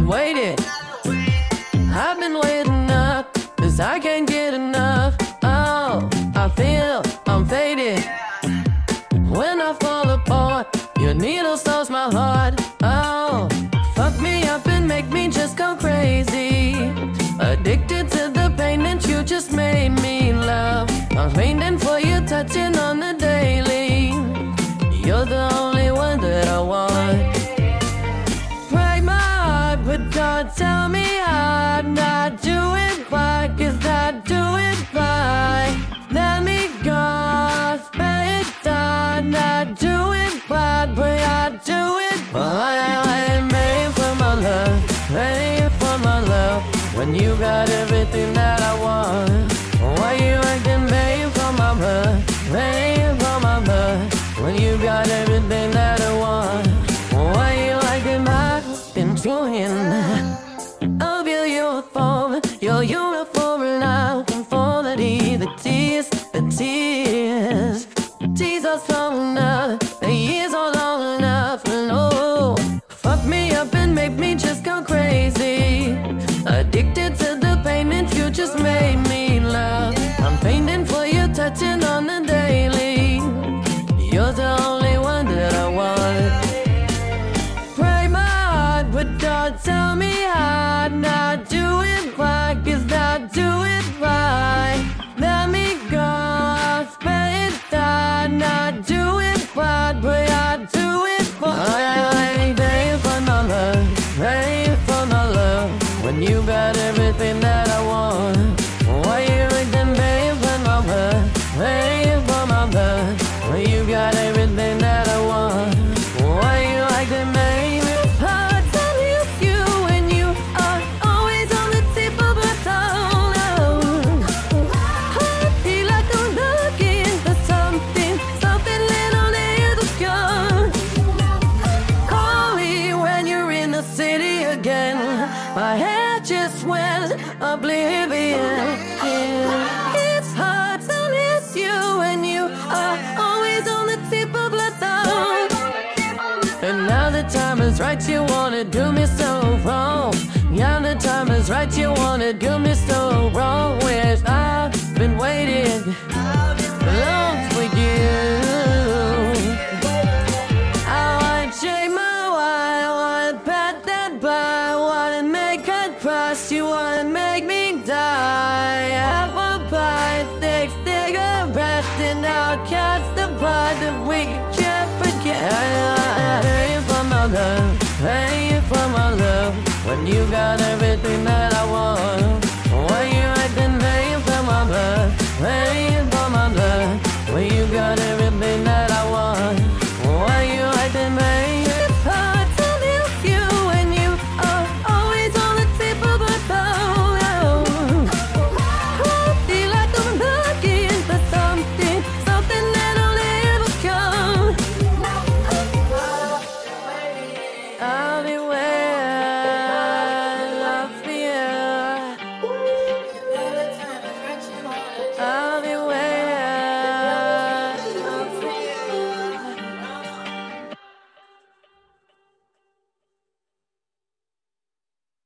waiting. I've been waiting up, 'cause I can't get enough. Oh, I feel I'm faded. When I fall apart, your needle stops my heart. Oh, fuck me up and make me just go crazy. Addicted to the pain that you just made me love. I'm fainting for you, touching on the daily. You're the only one that I want. Break my heart, but don't tell me I'm not doing fine, 'cause I do it fine. Let me go, spend it done. I do it fine, but I do it fine. I'm made for my love, made for my love. When you got everything that I want, why you acting made for my blood, made for my blood? When you got everything that I want, why you acting I've been doing of your uniform, your uniform now conformity, the tears, the tears. Tears are strong enough, the years are long enough. No, fuck me up and make me just go crazy. Addicted to the pain that you just made me love. I'm fainting for you, touching on the daily. You're the only one that I want. Break my heart, but don't tell me I'm not doing fine, 'cause I do it fine. Let me go, spend it done. I do it fine, but I do it fine. I'm paying for my love, paying for my love. When you got everything that I want, why you acting paying for my blood, paying for my blood? When you got everything that I want, why you acting baby? Hard to lose you when you are always on the tip of my tongue. I feel like I'm looking for something, something little years ago. Call me when you're in the city again. My head just went oblivion. Yeah. It's hard to miss you when you are always on the tip of my tongue. And now the time is right, you wanna do me so wrong. Now the time is right, you wanna do me so wrong. Whereas I've been waiting long for you. I wanna change my mind, I wanna pat that by, I wanna make her cross, you wanna make me die. Apple pie, take cigarettes, and I'll catch the part that we can't forget. Paying for my love, paying for my love. When you got everything that I want,